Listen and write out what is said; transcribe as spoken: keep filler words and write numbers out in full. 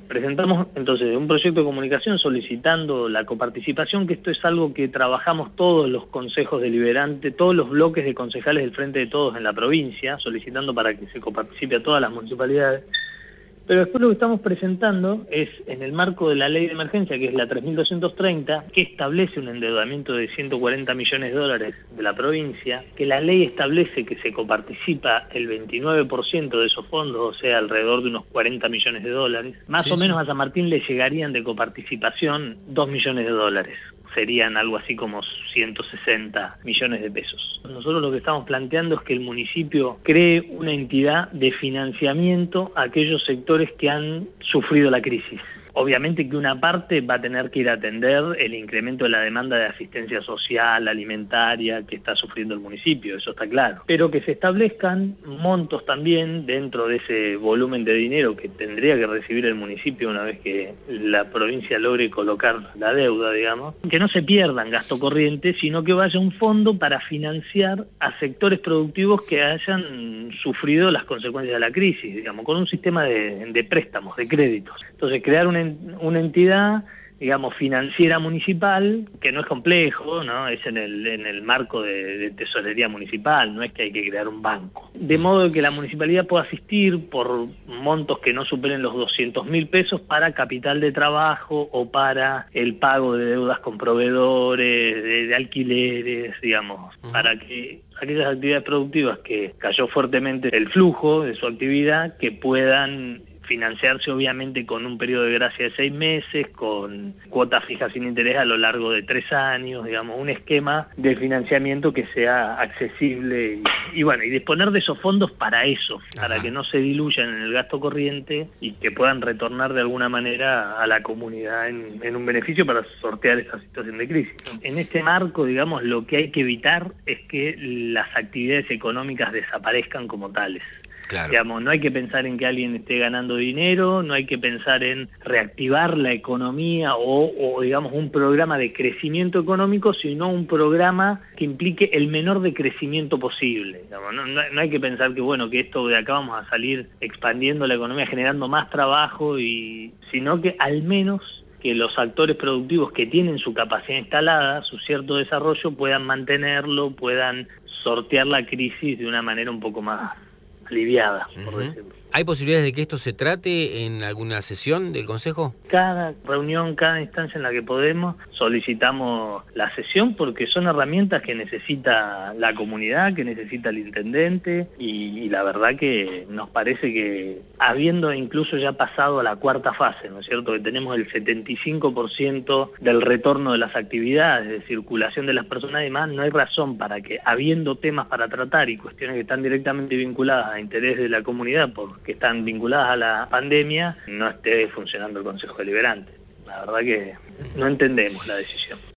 Presentamos entonces un proyecto de comunicación solicitando la coparticipación, que esto es algo que trabajamos todos los consejos deliberantes, todos los bloques de concejales del Frente de Todos en la provincia, solicitando para que se coparticipe a todas las municipalidades. Pero después lo que estamos presentando es, en el marco de la ley de emergencia, que es la tres mil doscientos treinta, que establece un endeudamiento de ciento cuarenta millones de dólares de la provincia, que la ley establece que se coparticipa el veintinueve por ciento de esos fondos, o sea, alrededor de unos cuarenta millones de dólares. Más sí, o menos sí. A San Martín le llegarían de coparticipación dos millones de dólares. Serían algo así como ciento sesenta millones de pesos. Nosotros lo que estamos planteando es que el municipio cree una entidad de financiamiento a aquellos sectores que han sufrido la crisis. Obviamente que una parte va a tener que ir a atender el incremento de la demanda de asistencia social, alimentaria, que está sufriendo el municipio, eso está claro. Pero que se establezcan montos también dentro de ese volumen de dinero que tendría que recibir el municipio una vez que la provincia logre colocar la deuda, digamos. Que no se pierda en gasto corriente, sino que vaya un fondo para financiar a sectores productivos que hayan sufrido las consecuencias de la crisis, digamos, con un sistema de, de préstamos, de créditos. Entonces, crear una una entidad, digamos, financiera municipal, que no es complejo, ¿no? Es en el, en el marco de, de tesorería municipal, no es que hay que crear un banco. De modo que la municipalidad pueda asistir por montos que no superen los doscientos mil pesos para capital de trabajo o para el pago de deudas con proveedores, de, de alquileres, digamos, uh-huh. Para que aquellas actividades productivas que cayó fuertemente el flujo de su actividad, que puedan financiarse obviamente con un periodo de gracia de seis meses, con cuotas fijas sin interés a lo largo de tres años, digamos, un esquema de financiamiento que sea accesible y, y bueno, y disponer de esos fondos para eso, Ajá. Para que no se diluyan en el gasto corriente y que puedan retornar de alguna manera a la comunidad en, en un beneficio para sortear esta situación de crisis. En este marco, digamos, lo que hay que evitar es que las actividades económicas desaparezcan como tales. Claro. Digamos, no hay que pensar en que alguien esté ganando dinero, no hay que pensar en reactivar la economía o, o digamos, un programa de crecimiento económico, sino un programa que implique el menor decrecimiento posible. Digamos, no, no, no hay que pensar que, bueno, que esto de acá vamos a salir expandiendo la economía, generando más trabajo, y sino que al menos que los actores productivos que tienen su capacidad instalada, su cierto desarrollo, puedan mantenerlo, puedan sortear la crisis de una manera un poco más aliviada, por uh-huh. decirlo. ¿Hay posibilidades de que esto se trate en alguna sesión del Consejo? Cada reunión, cada instancia en la que podemos, solicitamos la sesión porque son herramientas que necesita la comunidad, que necesita el intendente y, y la verdad que nos parece que, habiendo incluso ya pasado a la cuarta fase, ¿no es cierto?, que tenemos el setenta y cinco por ciento del retorno de las actividades, de circulación de las personas y demás, no hay razón para que, habiendo temas para tratar y cuestiones que están directamente vinculadas a interés de la comunidad por que están vinculadas a la pandemia, no esté funcionando el Consejo Deliberante. La verdad que no entendemos la decisión.